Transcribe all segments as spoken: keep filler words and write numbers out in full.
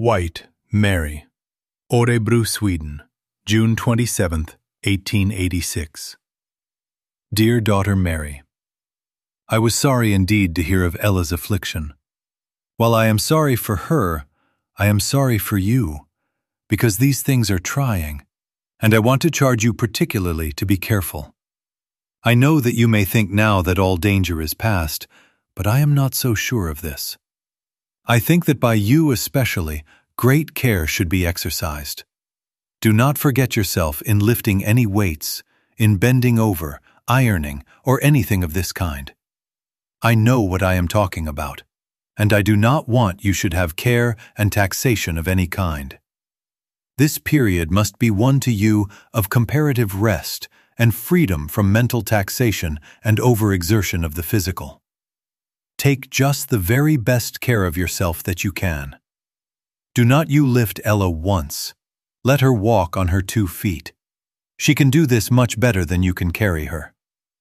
White, Mary, Örebro, Sweden, June twenty-seventh, eighteen eighty-six. Dear daughter Mary, I was sorry indeed to hear of Ella's affliction. While I am sorry for her, I am sorry for you, because these things are trying, and I want to charge you particularly to be careful. I know that you may think now that all danger is past, but I am not so sure of this. I think that by you especially, great care should be exercised. Do not forget yourself in lifting any weights, in bending over, ironing, or anything of this kind. I know what I am talking about, and I do not want you should have care and taxation of any kind. This period must be one to you of comparative rest and freedom from mental taxation and overexertion of the physical. Take just the very best care of yourself that you can. Do not you lift Ella once. Let her walk on her two feet. She can do this much better than you can carry her.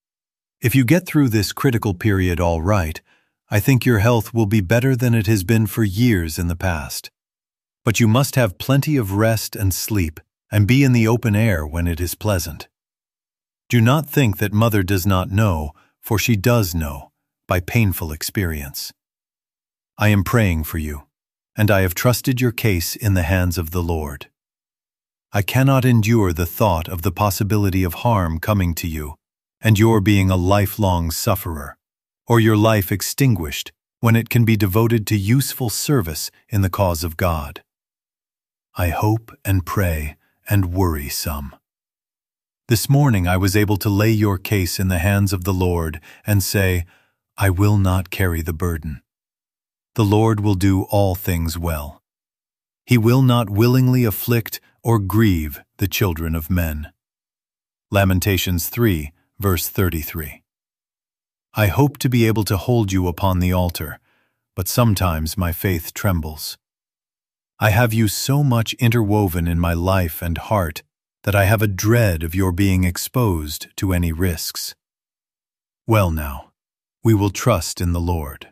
If you get through this critical period all right, I think your health will be better than it has been for years in the past. But you must have plenty of rest and sleep, and be in the open air when it is pleasant. Do not think that Mother does not know, for she does know, by painful experience. I am praying for you, and I have trusted your case in the hands of the Lord. I cannot endure the thought of the possibility of harm coming to you, and your being a lifelong sufferer, or your life extinguished when it can be devoted to useful service in the cause of God. I hope and pray and worry some. This morning I was able to lay your case in the hands of the Lord and say, I will not carry the burden. The Lord will do all things well. He will not willingly afflict or grieve the children of men. Lamentations three, verse thirty-three. I hope to be able to hold you upon the altar, but sometimes my faith trembles. I have you so much interwoven in my life and heart that I have a dread of your being exposed to any risks. Well now, we will trust in the Lord.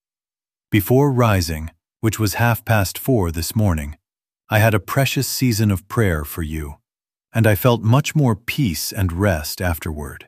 Before rising, which was half past four this morning, I had a precious season of prayer for you, and I felt much more peace and rest afterward.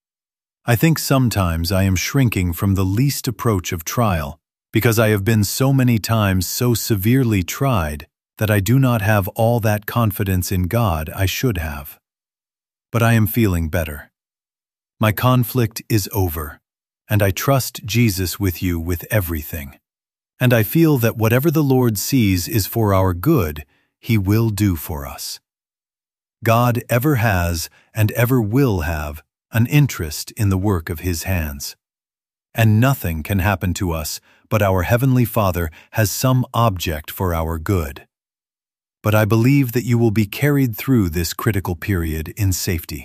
I think sometimes I am shrinking from the least approach of trial, because I have been so many times so severely tried that I do not have all that confidence in God I should have. But I am feeling better. My conflict is over, and I trust Jesus with you with everything. And I feel that whatever the Lord sees is for our good, He will do for us. God ever has and ever will have an interest in the work of His hands. And nothing can happen to us but our Heavenly Father has some object for our good. But I believe that you will be carried through this critical period in safety.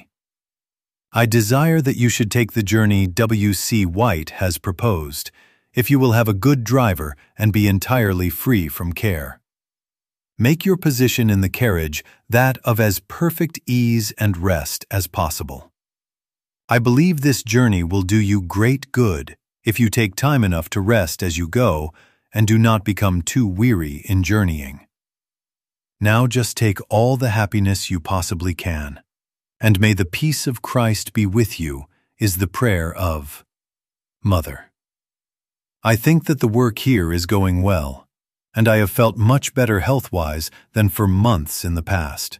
I desire that you should take the journey W C White has proposed, if you will have a good driver and be entirely free from care. Make your position in the carriage that of as perfect ease and rest as possible. I believe this journey will do you great good if you take time enough to rest as you go and do not become too weary in journeying. Now just take all the happiness you possibly can, and may the peace of Christ be with you, is the prayer of Mother. I think that the work here is going well, and I have felt much better health-wise than for months in the past.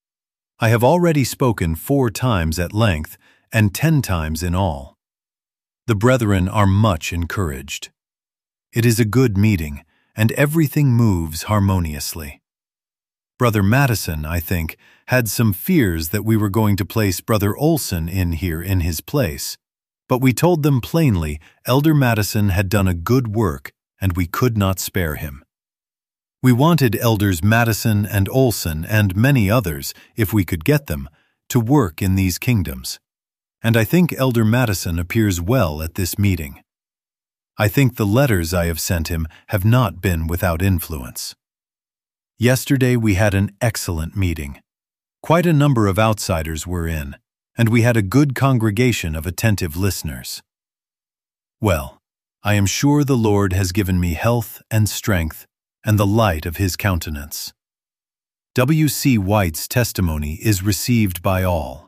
I have already spoken four times at length and ten times in all. The brethren are much encouraged. It is a good meeting, and everything moves harmoniously. Brother Madison, I think, had some fears that we were going to place Brother Olson in here in his place, but we told them plainly Elder Madison had done a good work and we could not spare him. We wanted Elders Madison and Olson and many others, if we could get them, to work in these kingdoms, and I think Elder Madison appears well at this meeting. I think the letters I have sent him have not been without influence. Yesterday we had an excellent meeting. Quite a number of outsiders were in, and we had a good congregation of attentive listeners. Well, I am sure the Lord has given me health and strength and the light of his countenance. W C White's testimony is received by all.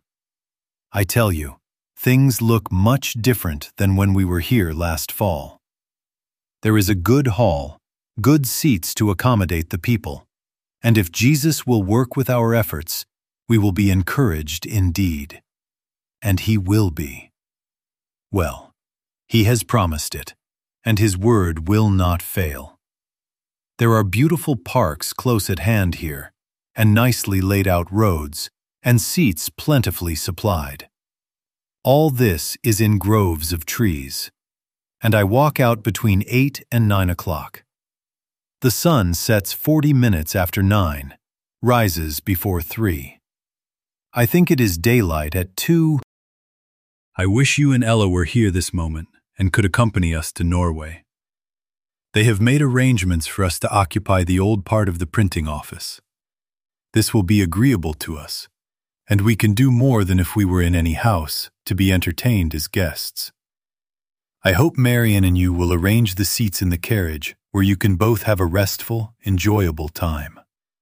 I tell you, things look much different than when we were here last fall. There is a good hall, good seats to accommodate the people, and if Jesus will work with our efforts, we will be encouraged indeed. And he will be. Well, he has promised it, and his word will not fail. There are beautiful parks close at hand here, and nicely laid out roads, and seats plentifully supplied. All this is in groves of trees, and I walk out between eight and nine o'clock. The sun sets forty minutes after nine, rises before three. I think it is daylight at two. I wish you and Ella were here this moment and could accompany us to Norway. They have made arrangements for us to occupy the old part of the printing office. This will be agreeable to us, and we can do more than if we were in any house to be entertained as guests. I hope Marian and you will arrange the seats in the carriage where you can both have a restful, enjoyable time.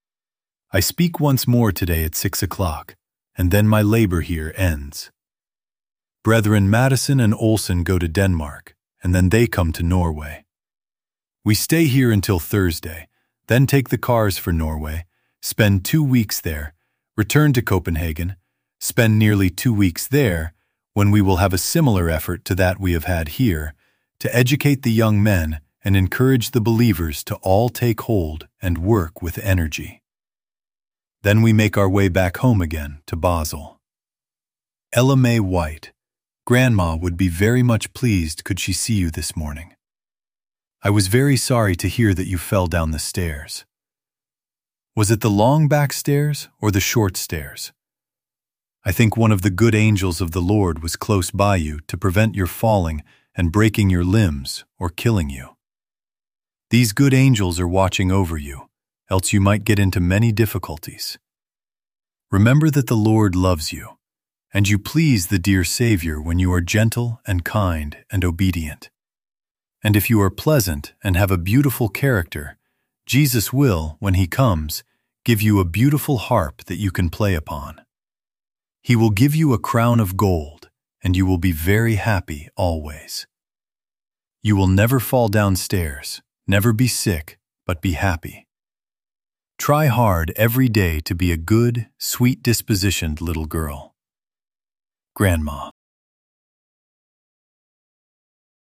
I speak once more today at six o'clock, and then my labor here ends. Brethren Madison and Olsen go to Denmark, and then they come to Norway. We stay here until Thursday, then take the cars for Norway, spend two weeks there, return to Copenhagen, spend nearly two weeks there, when we will have a similar effort to that we have had here, to educate the young men and encourage the believers to all take hold and work with energy. Then we make our way back home again to Basel. Ella May White, Grandma would be very much pleased could she see you this morning. I was very sorry to hear that you fell down the stairs. Was it the long back stairs or the short stairs? I think one of the good angels of the Lord was close by you to prevent your falling and breaking your limbs or killing you. These good angels are watching over you, else you might get into many difficulties. Remember that the Lord loves you, and you please the dear Savior when you are gentle and kind and obedient. And if you are pleasant and have a beautiful character, Jesus will, when he comes, give you a beautiful harp that you can play upon. He will give you a crown of gold, and you will be very happy always. You will never fall downstairs, never be sick, but be happy. Try hard every day to be a good, sweet-dispositioned little girl. Grandma.